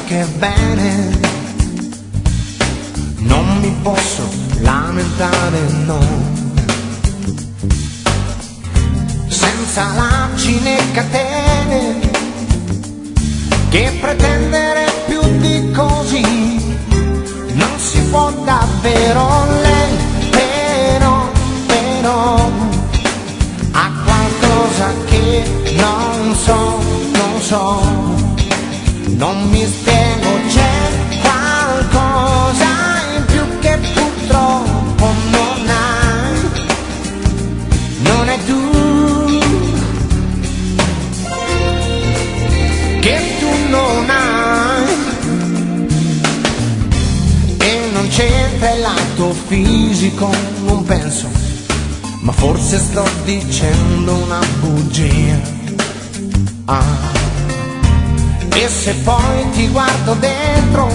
che bene, non mi posso lamentare, no, senza lacci né catene, che pretendere più di così non si può davvero. Lei però ha qualcosa che non so, non mi spiego, c'è qualcosa in più che purtroppo non hai, non è tu, che tu non hai, e non c'entra il lato fisico, non penso, ma forse sto dicendo una bugia. E se poi ti guardo dentro,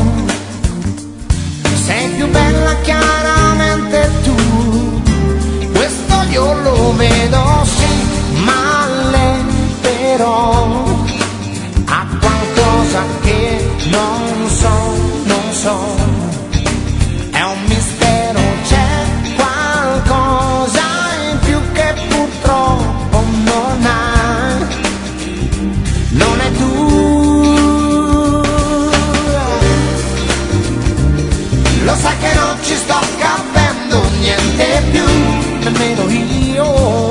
sei più bella chiaramente tu, questo io lo vedo, sì, ma lei però ha qualcosa che non so, è un mistero, c'è qualcosa in più che purtroppo non hai, non è tu. Lo sai che non ci sto capendo niente più, nemmeno io.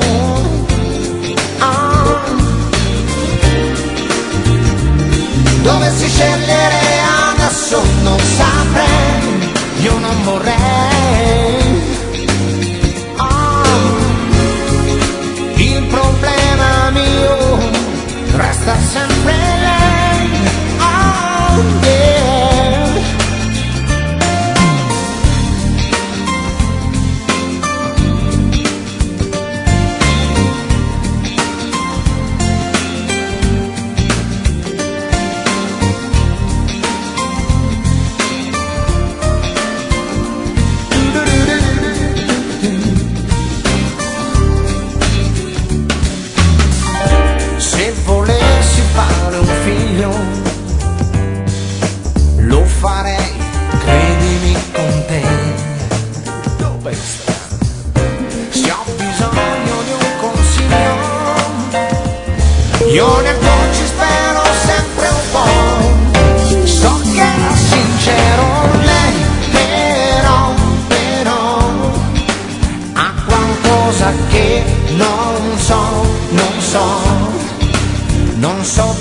Dovessi scegliere adesso non saprei, io non vorrei. Il problema mio resta sempre lei. Yeah. Lo farei, credimi, con te. Dove sta? Se ho bisogno di un consiglio, io nel tuo ci spero sempre un po'. So che era sincero lei, però ha qualcosa che non so